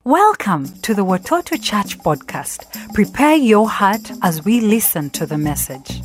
Welcome to the Watoto Church podcast. Prepare your heart as we listen to the message.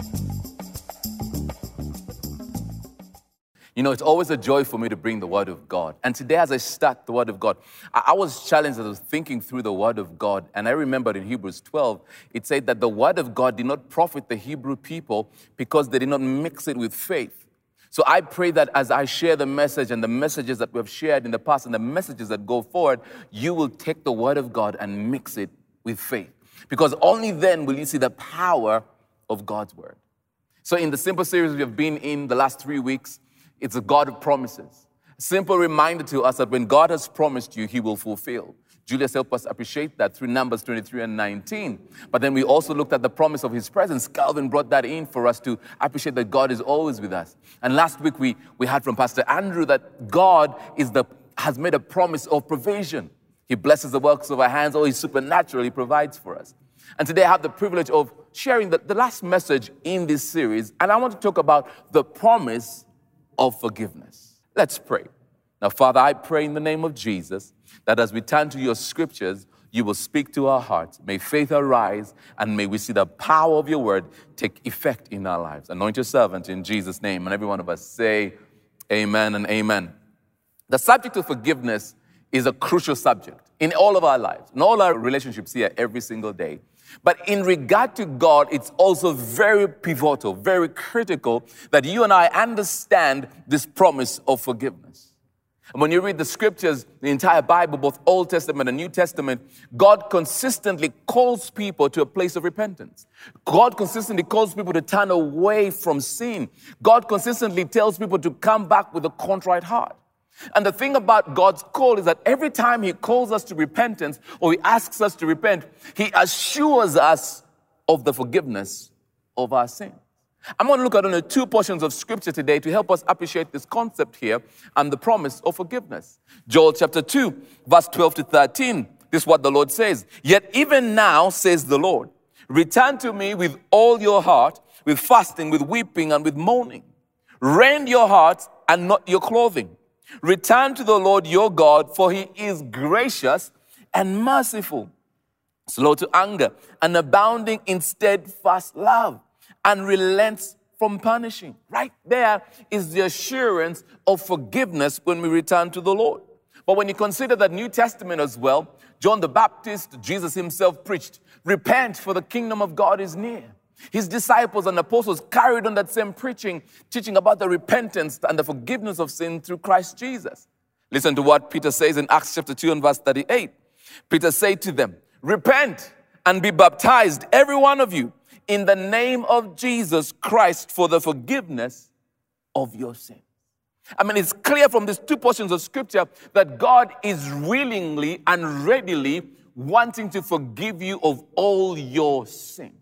You know, it's always a joy for me to bring the Word of God. And today as I start the Word of God, I was challenged as I was thinking through the Word of God. And I remembered in Hebrews 12, it said that the Word of God did not profit the Hebrew people because they did not mix it with faith. So I pray that as I share the message and the messages that we have shared in the past and the messages that go forward, you will take the Word of God and mix it with faith. Because only then will you see the power of God's Word. So in the simple series we have been in the last 3 weeks, it's a God of promises. A simple reminder to us that when God has promised you, He will fulfill. Julius helped us appreciate that through Numbers 23 and 19. But then we also looked at the promise of His presence. Calvin brought that in for us to appreciate that God is always with us. And last week we heard from Pastor Andrew that God has made a promise of provision. He blesses the works of our hands, or He supernaturally provides for us. And today I have the privilege of sharing the last message in this series. And I want to talk about the promise of forgiveness. Let's pray. Now, Father, I pray in the name of Jesus that as we turn to your scriptures, you will speak to our hearts. May faith arise, and may we see the power of your word take effect in our lives. Anoint your servant in Jesus' name. And every one of us say amen and amen. The subject of forgiveness is a crucial subject in all of our lives, in all our relationships here every single day. But in regard to God, it's also very pivotal, very critical that you and I understand this promise of forgiveness. And when you read the scriptures, the entire Bible, both Old Testament and New Testament, God consistently calls people to a place of repentance. God consistently calls people to turn away from sin. God consistently tells people to come back with a contrite heart. And the thing about God's call is that every time He calls us to repentance or He asks us to repent, He assures us of the forgiveness of our sin. I'm going to look at only 2 portions of scripture today to help us appreciate this concept here and the promise of forgiveness. Joel chapter 2, verse 12 to 13. This is what the Lord says. Yet even now, says the Lord, return to me with all your heart, with fasting, with weeping, and with mourning. Rend your heart and not your clothing. Return to the Lord your God, for He is gracious and merciful, slow to anger, and abounding in steadfast love, and relents from punishing. Right there is the assurance of forgiveness when we return to the Lord. But when you consider the New Testament as well, John the Baptist, Jesus himself preached, repent for the kingdom of God is near. His disciples and apostles carried on that same preaching, teaching about the repentance and the forgiveness of sin through Christ Jesus. Listen to what Peter says in Acts chapter 2 and verse 38. Peter said to them, repent and be baptized, every one of you, in the name of Jesus Christ for the forgiveness of your sins. I mean, it's clear from these 2 portions of scripture that God is willingly and readily wanting to forgive you of all your sins.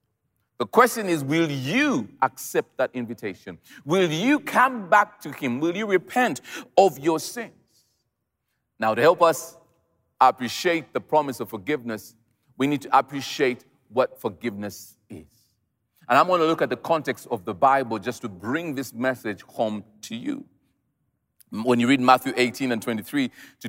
The question is, will you accept that invitation? Will you come back to Him? Will you repent of your sins? Now, to help us appreciate the promise of forgiveness, we need to appreciate what forgiveness is. And I'm going to look at the context of the Bible just to bring this message home to you. When you read Matthew 18 and 23 to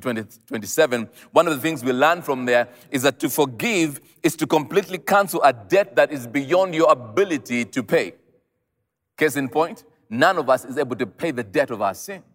27, one of the things we learn from there is that to forgive is to completely cancel a debt that is beyond your ability to pay. Case in point, none of us is able to pay the debt of our sins.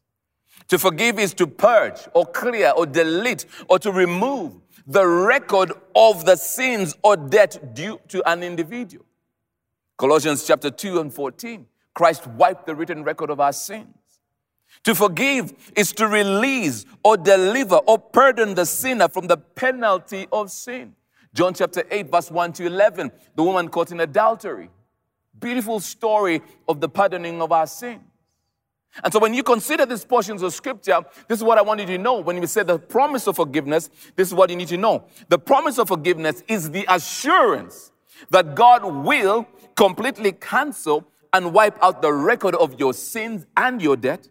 To forgive is to purge or clear or delete or to remove the record of the sins or debt due to an individual. Colossians chapter 2 and 14, Christ wiped the written record of our sins. To forgive is to release or deliver or pardon the sinner from the penalty of sin. John chapter 8, verse 1 to 11, the woman caught in adultery. Beautiful story of the pardoning of our sins. And so when you consider these portions of scripture, this is what I want you to know. When we say the promise of forgiveness, this is what you need to know. The promise of forgiveness is the assurance that God will completely cancel and wipe out the record of your sins and your debt.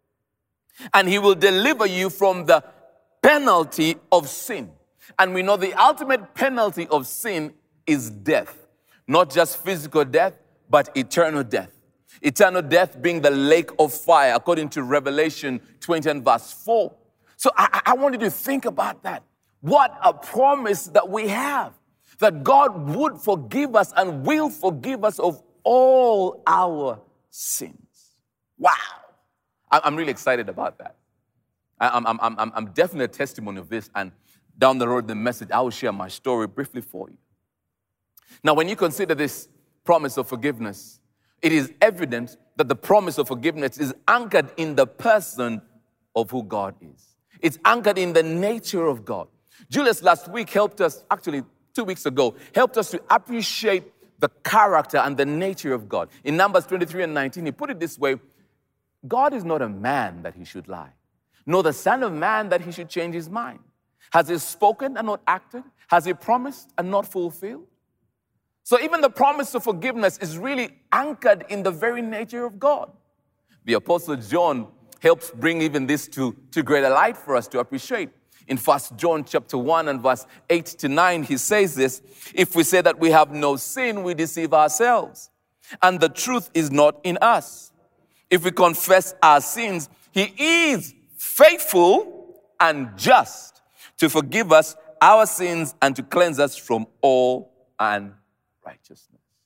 And He will deliver you from the penalty of sin. And we know the ultimate penalty of sin is death. Not just physical death, but eternal death. Eternal death being the lake of fire, according to Revelation 20 and verse 4. So I want you to think about that. What a promise that we have, that God would forgive us and will forgive us of all our sins. Wow. I'm really excited about that. I'm definitely a testimony of this, and down the road, the message, I will share my story briefly for you. Now, when you consider this promise of forgiveness, it is evident that the promise of forgiveness is anchored in the person of who God is. It's anchored in the nature of God. Julius last week helped us, actually 2 weeks ago, helped us to appreciate the character and the nature of God. In Numbers 23 and 19, he put it this way: God is not a man that he should lie, nor the son of man that he should change his mind. Has he spoken and not acted? Has he promised and not fulfilled? So even the promise of forgiveness is really anchored in the very nature of God. The Apostle John helps bring even this to greater light for us to appreciate. In 1 John chapter 1 and verse 8 to 9, he says this: if we say that we have no sin, we deceive ourselves, and the truth is not in us. If we confess our sins, he is faithful and just to forgive us our sins and to cleanse us from all unrighteousness.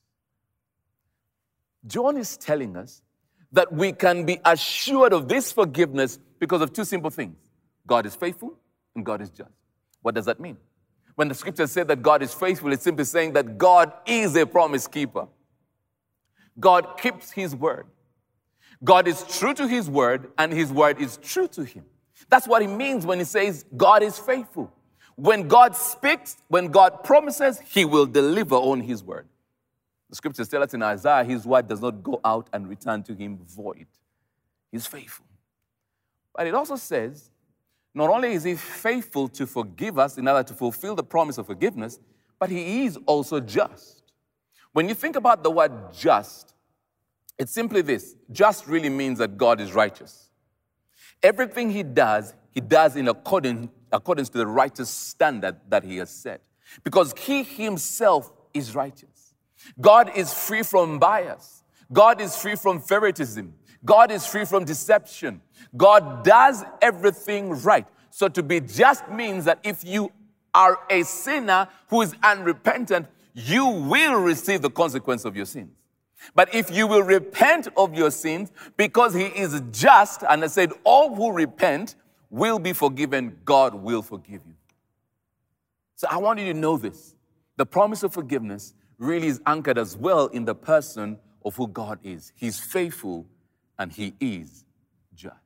John is telling us that we can be assured of this forgiveness because of two simple things: God is faithful and God is just. What does that mean? When the scriptures say that God is faithful, it's simply saying that God is a promise keeper. God keeps his word. God is true to his word, and his word is true to him. That's what he means when he says God is faithful. When God speaks, when God promises, he will deliver on his word. The scriptures tell us in Isaiah, his word does not go out and return to him void. He's faithful. But it also says, not only is he faithful to forgive us in order to fulfill the promise of forgiveness, but he is also just. When you think about the word just, it's simply this: just really means that God is righteous. Everything he does in accordance to the righteous standard that he has set, because he himself is righteous. God is free from bias. God is free from favoritism. God is free from deception. God does everything right. So to be just means that if you are a sinner who is unrepentant, you will receive the consequence of your sins. But if you will repent of your sins, because he is just, and I said all who repent will be forgiven, God will forgive you. So I want you to know this. The promise of forgiveness really is anchored as well in the person of who God is. He's faithful and he is just.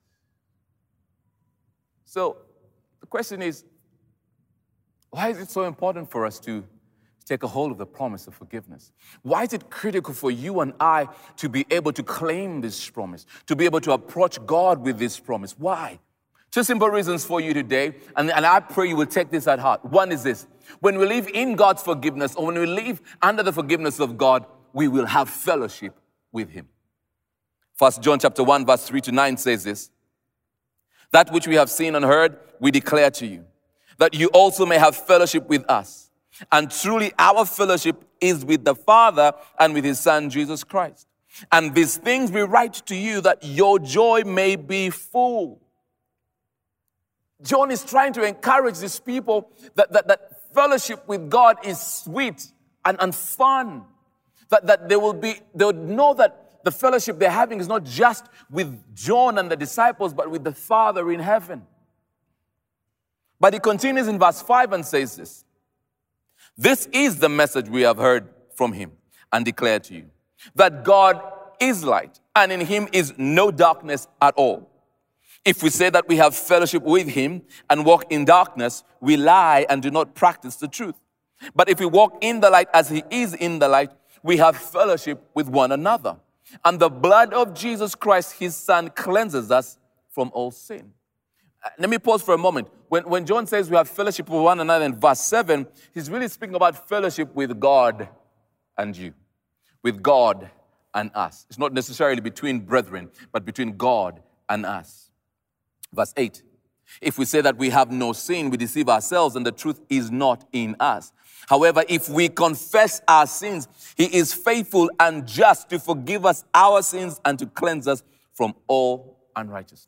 So the question is, why is it so important for us to take a hold of the promise of forgiveness? Why is it critical for you and I to be able to claim this promise, to be able to approach God with this promise? Why? Two simple reasons for you today, and I pray you will take this at heart. One is this: when we live in God's forgiveness, or when we live under the forgiveness of God, we will have fellowship with him. 1 John chapter 1 verse 3 to 9 says this: that which we have seen and heard, we declare to you, that you also may have fellowship with us. And truly our fellowship is with the Father and with his Son, Jesus Christ. And these things we write to you, that your joy may be full. John is trying to encourage these people that fellowship with God is sweet and fun. That they would know that the fellowship they're having is not just with John and the disciples, but with the Father in heaven. But he continues in verse 5 and says this: this is the message we have heard from him and declare to you, that God is light, and in him is no darkness at all. If we say that we have fellowship with him and walk in darkness, we lie and do not practice the truth. But if we walk in the light as he is in the light, we have fellowship with one another. And the blood of Jesus Christ, his Son, cleanses us from all sin. Let me pause for a moment. When John says we have fellowship with one another in verse 7, he's really speaking about fellowship with God and you, with God and us. It's not necessarily between brethren, but between God and us. Verse 8, if we say that we have no sin, we deceive ourselves and the truth is not in us. However, if we confess our sins, he is faithful and just to forgive us our sins and to cleanse us from all unrighteousness.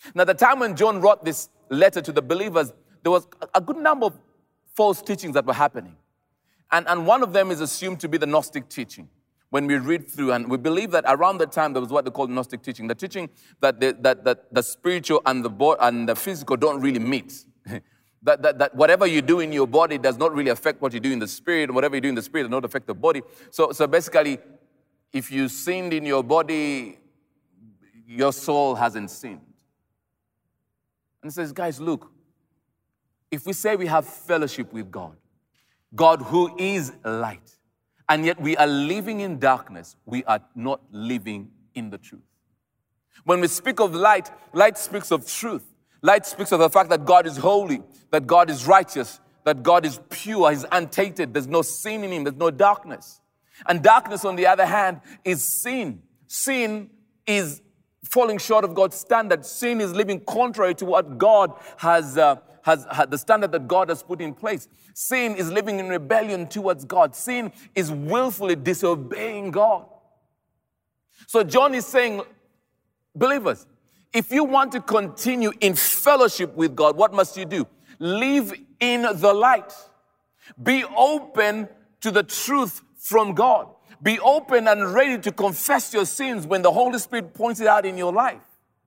Now, the time when John wrote this letter to the believers, there was a good number of false teachings that were happening. And one of them is assumed to be the Gnostic teaching. When we read through, and we believe that around that time there was what they call Gnostic teaching, the teaching that the spiritual and the physical don't really meet. that whatever you do in your body does not really affect what you do in the spirit, and whatever you do in the spirit does not affect the body. So basically, if you sinned in your body, your soul hasn't sinned. And it says, guys, look, if we say we have fellowship with God, God who is light, and yet we are living in darkness, we are not living in the truth. When we speak of light, light speaks of truth. Light speaks of the fact that God is holy, that God is righteous, that God is pure, He's untainted, there's no sin in Him, there's no darkness. And darkness, on the other hand, is sin. Sin is falling short of God's standard. Sin is living contrary to what God has the standard that God has put in place. Sin is living in rebellion towards God. Sin is willfully disobeying God. So John is saying, believers, if you want to continue in fellowship with God, what must you do? Live in the light. Be open to the truth from God. Be open and ready to confess your sins when the Holy Spirit points it out in your life.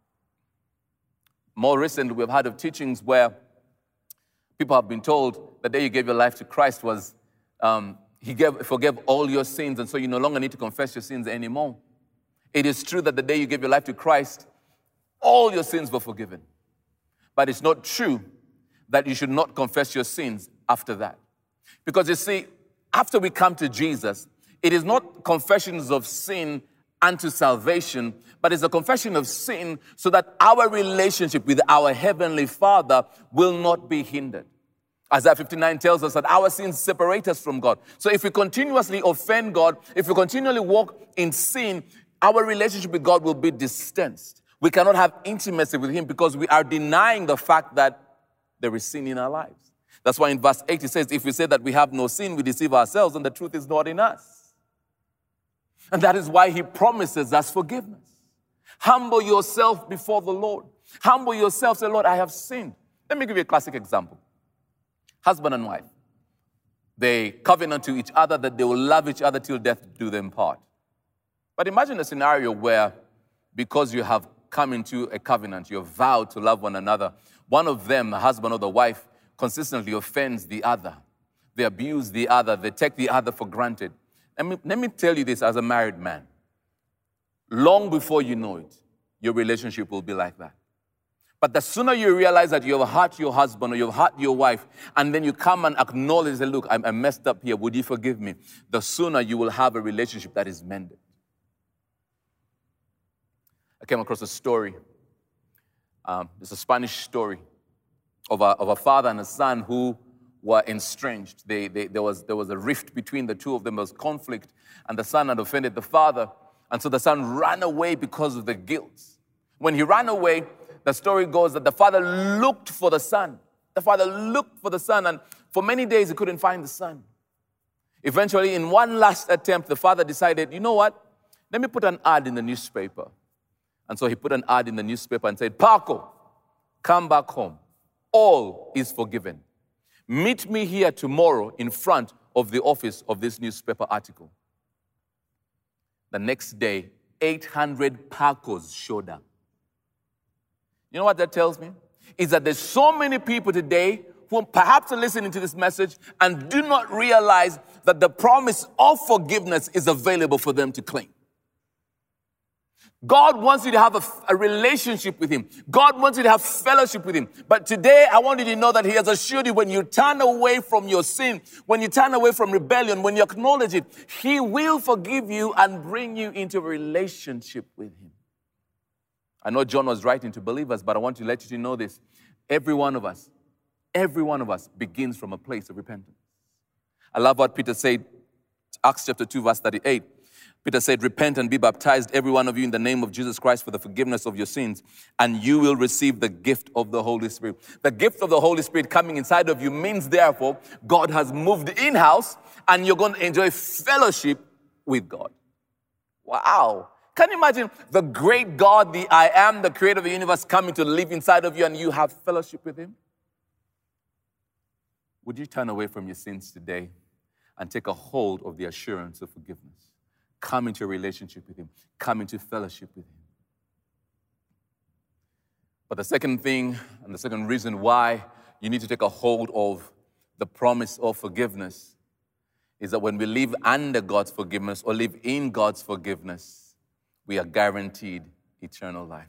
More recently, we've heard of teachings where people have been told the day you gave your life to Christ was He forgave all your sins, and so you no longer need to confess your sins anymore. It is true that the day you gave your life to Christ, all your sins were forgiven. But it's not true that you should not confess your sins after that. Because you see, after we come to Jesus, it is not confessions of sin unto salvation, but it's a confession of sin so that our relationship with our Heavenly Father will not be hindered. Isaiah 59 tells us that our sins separate us from God. So if we continuously offend God, if we continually walk in sin, our relationship with God will be distanced. We cannot have intimacy with Him because we are denying the fact that there is sin in our lives. That's why in verse 8 it says, if we say that we have no sin, we deceive ourselves and the truth is not in us. And that is why He promises us forgiveness. Humble yourself before the Lord. Humble yourself, say, Lord, I have sinned. Let me give you a classic example. Husband and wife. They covenant to each other that they will love each other till death do them part. But imagine a scenario where, because you have come into a covenant, you have vowed to love one another, one of them, the husband or the wife, consistently offends the other. They abuse the other. They take the other for granted. Let me tell you this as a married man. Long before you know it, your relationship will be like that. But the sooner you realize that you have hurt your husband or you've hurt your wife, and then you come and acknowledge that, look, I messed up here, would you forgive me? The sooner you will have a relationship that is mended. I came across a story. It's a Spanish story of a father and a son who were estranged. There was a rift between the two of them. There was conflict, and the son had offended the father, and so the son ran away because of the guilt. When he ran away, the story goes that the father looked for the son. The father looked for the son, and for many days he couldn't find the son. Eventually, in one last attempt, the father decided, you know what? Let me put an ad in the newspaper. And so he put an ad in the newspaper and said, Paco, come back home. All is forgiven. Meet me here tomorrow in front of the office of this newspaper article. The next day, 800 Pacos showed up. You know what that tells me? Is that there's so many people today who perhaps are listening to this message and do not realize that the promise of forgiveness is available for them to claim. God wants you to have a relationship with Him. God wants you to have fellowship with Him. But today, I want you to know that He has assured you when you turn away from your sin, when you turn away from rebellion, when you acknowledge it, He will forgive you and bring you into a relationship with Him. I know John was writing to believers, but I want to let you to know this. Every one of us begins from a place of repentance. I love what Peter said, Acts chapter 2, verse 38. Peter said, repent and be baptized, every one of you, in the name of Jesus Christ for the forgiveness of your sins, and you will receive the gift of the Holy Spirit. The gift of the Holy Spirit coming inside of you means, therefore, God has moved in-house, and you're going to enjoy fellowship with God. Wow. Can you imagine the great God, the I am, the creator of the universe, coming to live inside of you and you have fellowship with him? Would you turn away from your sins today and take a hold of the assurance of forgiveness? Come into a relationship with him. Come into fellowship with him. But the second thing and the second reason why you need to take a hold of the promise of forgiveness is that when we live under God's forgiveness or live in God's forgiveness, we are guaranteed eternal life.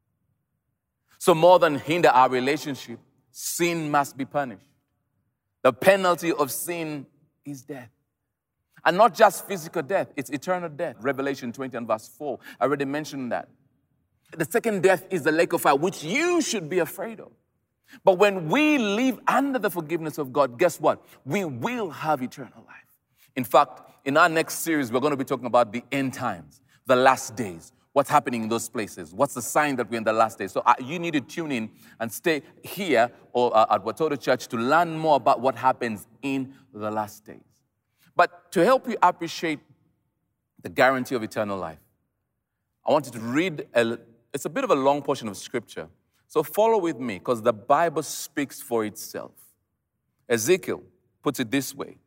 So more than hinder our relationship, sin must be punished. The penalty of sin is death. And not just physical death, it's eternal death. Revelation 20 and verse 4, I already mentioned that. The second death is the lake of fire, which you should be afraid of. But when we live under the forgiveness of God, guess what? We will have eternal life. In fact, in our next series, we're going to be talking about the end times, the last days, what's happening in those places, what's the sign that we're in the last days. So you need to tune in and stay here or at Watoto Church to learn more about what happens in the last days. But to help you appreciate the guarantee of eternal life, I want you to read, it's a bit of a long portion of scripture. So follow with me because the Bible speaks for itself. Ezekiel puts it this way,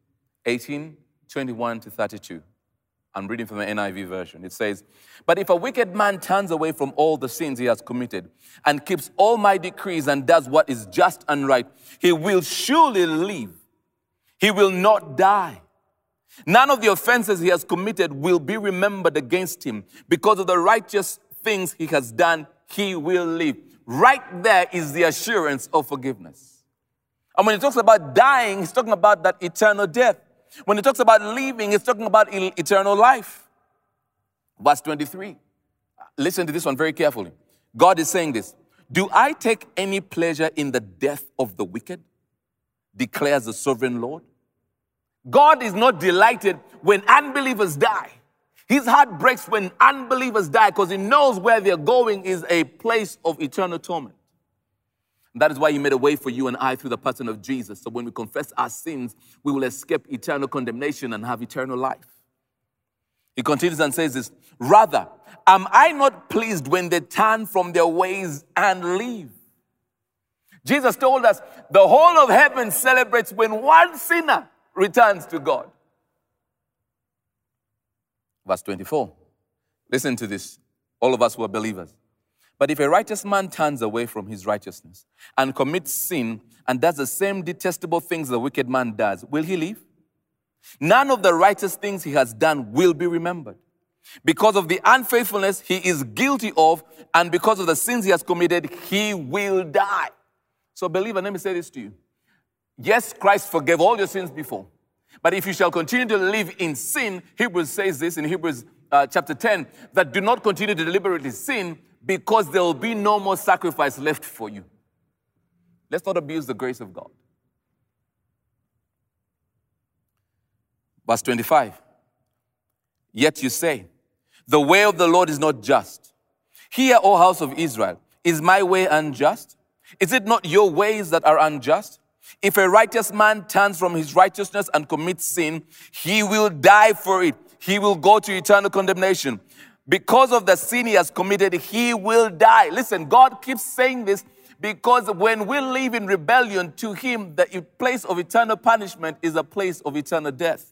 18:21 to 32. I'm reading from the NIV version. It says, "But if a wicked man turns away from all the sins he has committed and keeps all my decrees and does what is just and right, he will surely live. He will not die. None of the offenses he has committed will be remembered against him. Because of the righteous things he has done, he will live." Right there is the assurance of forgiveness. And when he talks about dying, he's talking about that eternal death. When he talks about living, he's talking about eternal life. Verse 23. Listen to this one very carefully. God is saying this. "Do I take any pleasure in the death of the wicked? Declares the sovereign Lord." God is not delighted when unbelievers die. His heart breaks when unbelievers die because he knows where they're going is a place of eternal torment. And that is why he made a way for you and I through the person of Jesus. So when we confess our sins, we will escape eternal condemnation and have eternal life. He continues and says this, "Rather, am I not pleased when they turn from their ways and leave?" Jesus told us the whole of heaven celebrates when one sinner returns to God. Verse 24. Listen to this, all of us who are believers. "But if a righteous man turns away from his righteousness and commits sin and does the same detestable things the wicked man does, will he live? None of the righteous things he has done will be remembered. Because of the unfaithfulness he is guilty of and because of the sins he has committed, he will die." So believer, let me say this to you. Yes, Christ forgave all your sins before. But if you shall continue to live in sin, Hebrews says this in Hebrews chapter 10, that do not continue to deliberately sin because there will be no more sacrifice left for you. Let's not abuse the grace of God. Verse 25. "Yet you say, the way of the Lord is not just. Hear, O house of Israel, is my way unjust? Is it not your ways that are unjust? If a righteous man turns from his righteousness and commits sin, he will die for it. He will go to eternal condemnation. Because of the sin he has committed, he will die." Listen, God keeps saying this because when we live in rebellion to him, the place of eternal punishment is a place of eternal death.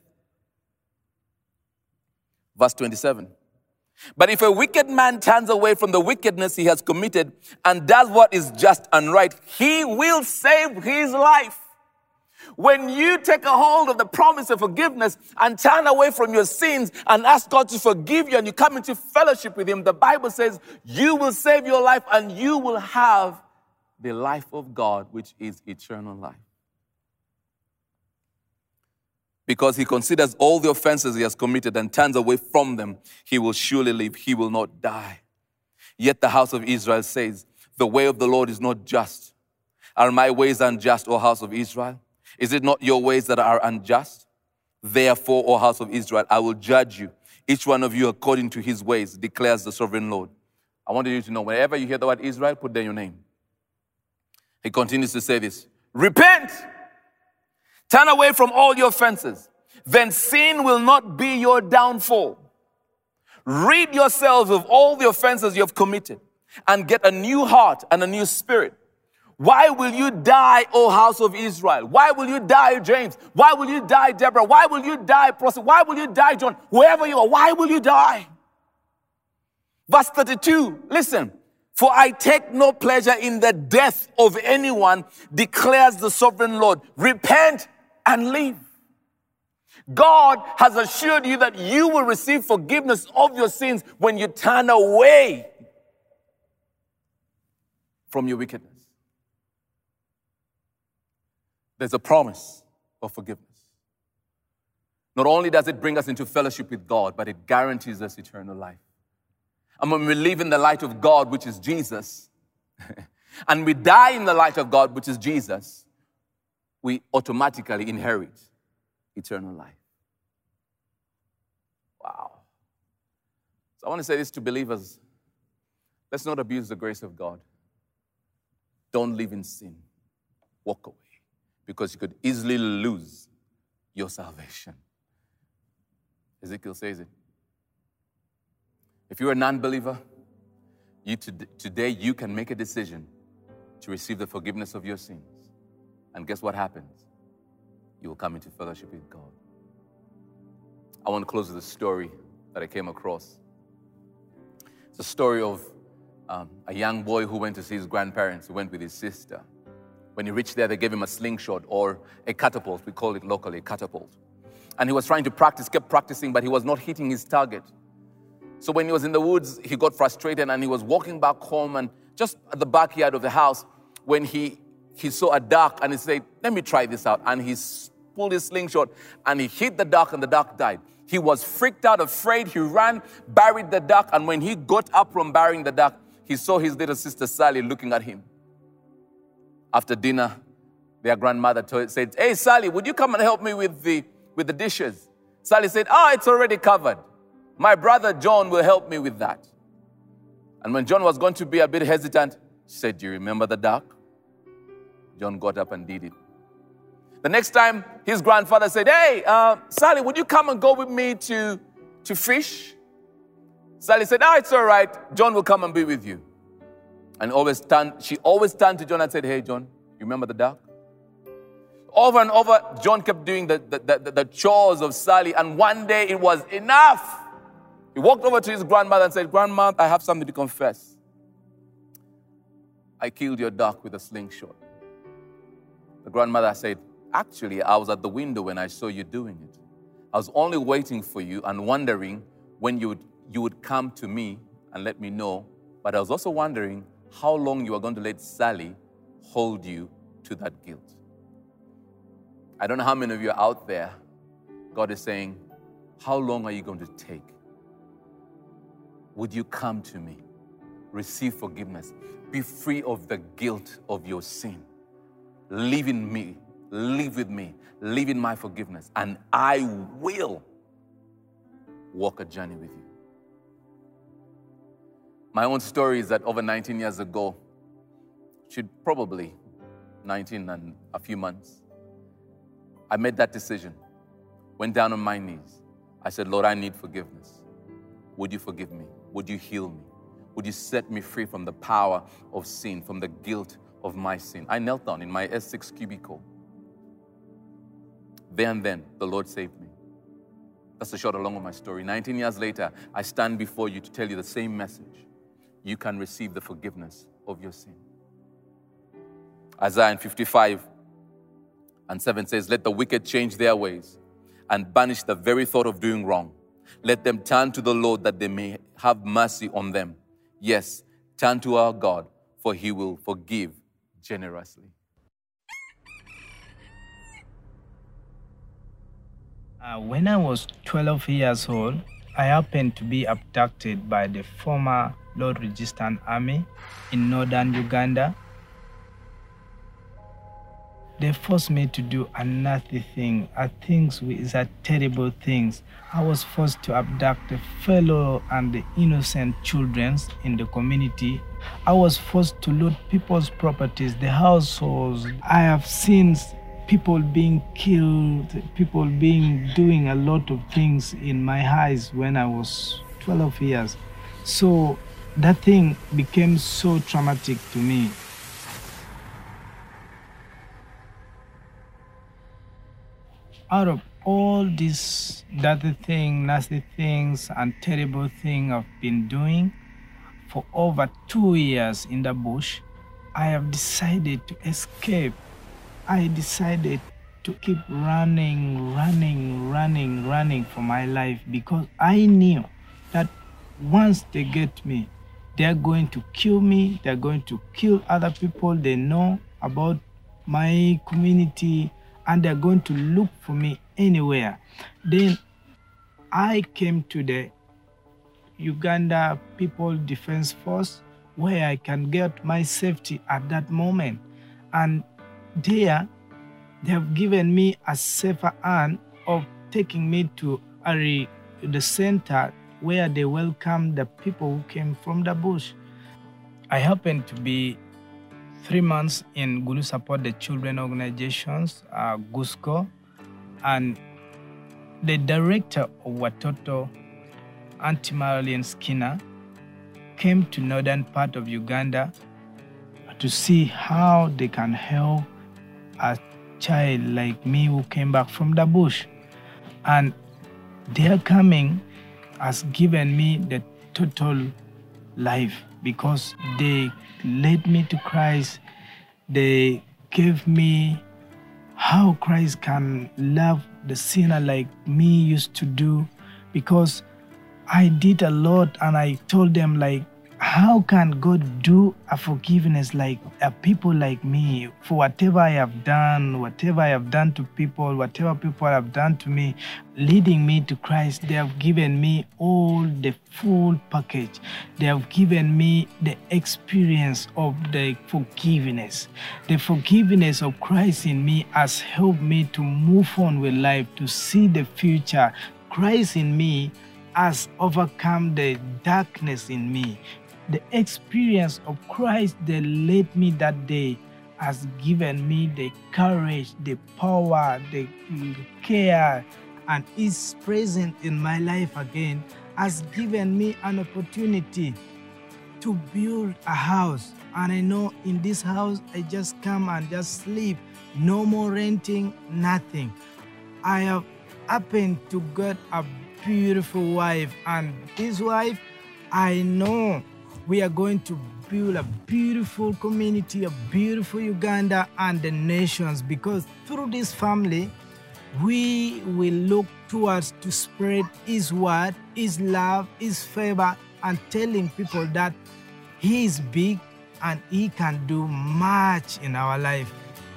Verse 27. "But if a wicked man turns away from the wickedness he has committed and does what is just and right, he will save his life." When you take a hold of the promise of forgiveness and turn away from your sins and ask God to forgive you and you come into fellowship with him, the Bible says you will save your life and you will have the life of God, which is eternal life. Because he considers all the offenses he has committed and turns away from them, he will surely live, he will not die. Yet the house of Israel says, the way of the Lord is not just. Are my ways unjust, O house of Israel? Is it not your ways that are unjust? Therefore, O house of Israel, I will judge you, each one of you according to his ways, declares the sovereign Lord. I want you to know, whenever you hear the word Israel, put there your name. He continues to say this, repent! Turn away from all your offenses. Then sin will not be your downfall. Rid yourselves of all the offenses you have committed and get a new heart and a new spirit. Why will you die, O house of Israel? Why will you die, James? Why will you die, Deborah? Why will you die, Prosper? Why will you die, John? Whoever you are, why will you die? Verse 32, listen. For I take no pleasure in the death of anyone, declares the sovereign Lord. Repent and live. God has assured you that you will receive forgiveness of your sins when you turn away from your wickedness. There's a promise of forgiveness. Not only does it bring us into fellowship with God, but it guarantees us eternal life. And when we live in the light of God, which is Jesus, and we die in the light of God, which is Jesus, we automatically inherit eternal life. Wow. So I want to say this to believers. Let's not abuse the grace of God. Don't live in sin. Walk away. Because you could easily lose your salvation. Ezekiel says it. If you're a non-believer, today you can make a decision to receive the forgiveness of your sins. And guess what happens? You will come into fellowship with God. I want to close with a story that I came across. It's a story of a young boy who went to see his grandparents, who went with his sister. When he reached there, they gave him a slingshot or a catapult. We call it locally a catapult. And he was trying to practice, kept practicing, but he was not hitting his target. So when he was in the woods, he got frustrated and he was walking back home, and just at the backyard of the house, when he saw a duck and he said, let me try this out. And he pulled his slingshot and he hit the duck and the duck died. He was freaked out, afraid. He ran, buried the duck. And when he got up from burying the duck, he saw his little sister Sally looking at him. After dinner, their grandmother said, hey, Sally, would you come and help me with the dishes? Sally said, it's already covered. My brother John will help me with that. And when John was going to be a bit hesitant, she said, do you remember the duck? John got up and did it. The next time, his grandfather said, hey, Sally, would you come and go with me to fish? Sally said, it's all right. John will come and be with you. And she always turned to John and said, hey, John, you remember the duck? Over and over, John kept doing the chores of Sally. And one day it was enough. He walked over to his grandmother and said, Grandma, I have something to confess. I killed your duck with a slingshot. The grandmother said, actually, I was at the window when I saw you doing it. I was only waiting for you and wondering when you would come to me and let me know. But I was also wondering how long you were going to let Sally hold you to that guilt. I don't know how many of you are out there. God is saying, how long are you going to take? Would you come to me? Receive forgiveness. Be free of the guilt of your sin. Live in me. Live with me. Live in my forgiveness. And I will walk a journey with you. My own story is that over 19 years ago, probably 19 and a few months, I made that decision. Went down on my knees. I said, Lord, I need forgiveness. Would you forgive me? Would you heal me? Would you set me free from the power of sin, from the guilt of my sin? I knelt down in my S6 cubicle. There and then, the Lord saved me. That's the short along of my story. 19 years later, I stand before you to tell you the same message. You can receive the forgiveness of your sin. Isaiah 55:7 says, let the wicked change their ways and banish the very thought of doing wrong. Let them turn to the Lord that they may have mercy on them. Yes, turn to our God, for he will forgive generously. When I was 12 years old, I happened to be abducted by the former Lord Resistance Army in northern Uganda. They forced me to do another thing, terrible things. I was forced to abduct the fellow and the innocent children in the community. I was forced to loot people's properties, the households. I have seen people being killed, doing a lot of things in my eyes when I was 12 years. So that thing became so traumatic to me. Out of all these dirty things, nasty things, and terrible things I've been doing for over 2 years in the bush, I have decided to escape. I decided to keep running for my life, because I knew that once they get me, they're going to kill me, they're going to kill other people they know about my community, and they're going to look for me anywhere. Then I came to the Uganda People Defense Force, where I can get my safety at that moment. And there, they have given me a safer hand of taking me to the center where they welcome the people who came from the bush. I happened to be 3 months in Gulu Support the Children Organizations, GUSCO, and the director of Watoto, Auntie Marilyn Skinner, came to northern part of Uganda to see how they can help a child like me who came back from the bush. And their coming has given me the total life, because they led me to Christ. They gave me how Christ can love the sinner like me used to do, because I did a lot, and I told them, like, how can God do a forgiveness like a people like me for whatever I have done to people, whatever people have done to me, leading me to Christ. They have given me all the full package. They have given me the experience of the forgiveness. The forgiveness of Christ in me has helped me to move on with life, to see the future. Christ in me has overcome the darkness in me. The experience of Christ that led me that day has given me the courage, the power, the care, and is present in my life again, has given me an opportunity to build a house. And I know in this house, I just come and just sleep. No more renting, nothing. I have happened to get a beautiful wife, and this wife, I know we are going to build a beautiful community, a beautiful Uganda and the nations, because through this family, we will look towards to spread His word, His love, His favor, and telling people that He is big and He can do much in our life.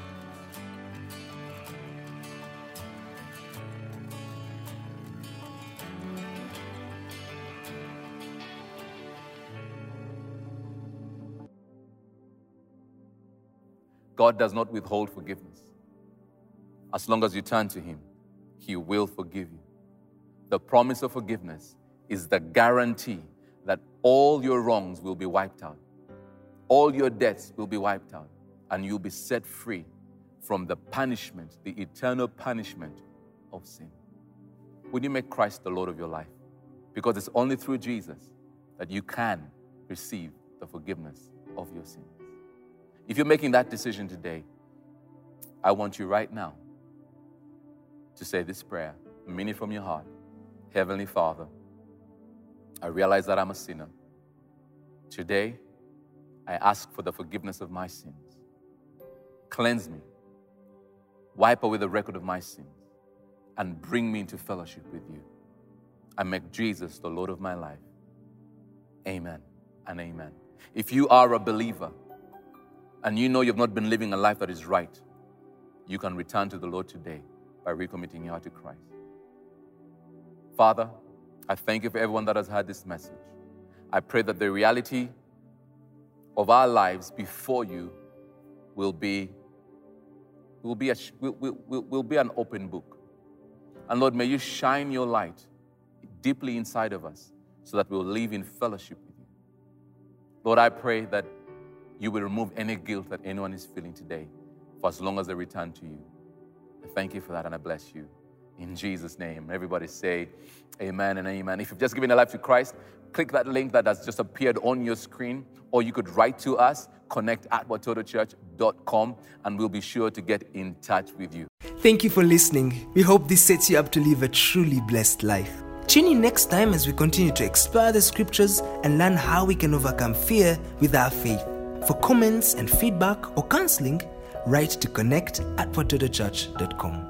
God does not withhold forgiveness. As long as you turn to Him, He will forgive you. The promise of forgiveness is the guarantee that all your wrongs will be wiped out. All your debts will be wiped out, and you'll be set free from the punishment, the eternal punishment of sin. Would you make Christ the Lord of your life? Because it's only through Jesus that you can receive the forgiveness of your sins. If you're making that decision today, I want you right now to say this prayer, mean it from your heart. Heavenly Father, I realize that I'm a sinner. Today, I ask for the forgiveness of my sins. Cleanse me, wipe away the record of my sins, and bring me into fellowship with you. I make Jesus the Lord of my life. Amen and amen. If you are a believer, and you know you've not been living a life that is right, you can return to the Lord today by recommitting your heart to Christ. Father, I thank you for everyone that has heard this message. I pray that the reality of our lives before you will be an open book. And Lord, may you shine your light deeply inside of us so that we'll live in fellowship with you. Lord, I pray that you will remove any guilt that anyone is feeling today for as long as they return to you. I thank you for that, and I bless you. in Jesus' name. Everybody say amen and amen. If you've just given your life to Christ, click that link that has just appeared on your screen, or you could write to us, connect@watotochurch.com, and we'll be sure to get in touch with you. Thank you for listening. We hope this sets you up to live a truly blessed life. Tune in next time as we continue to explore the scriptures and learn how we can overcome fear with our faith. For comments and feedback or counseling, write to connect@watotochurch.com.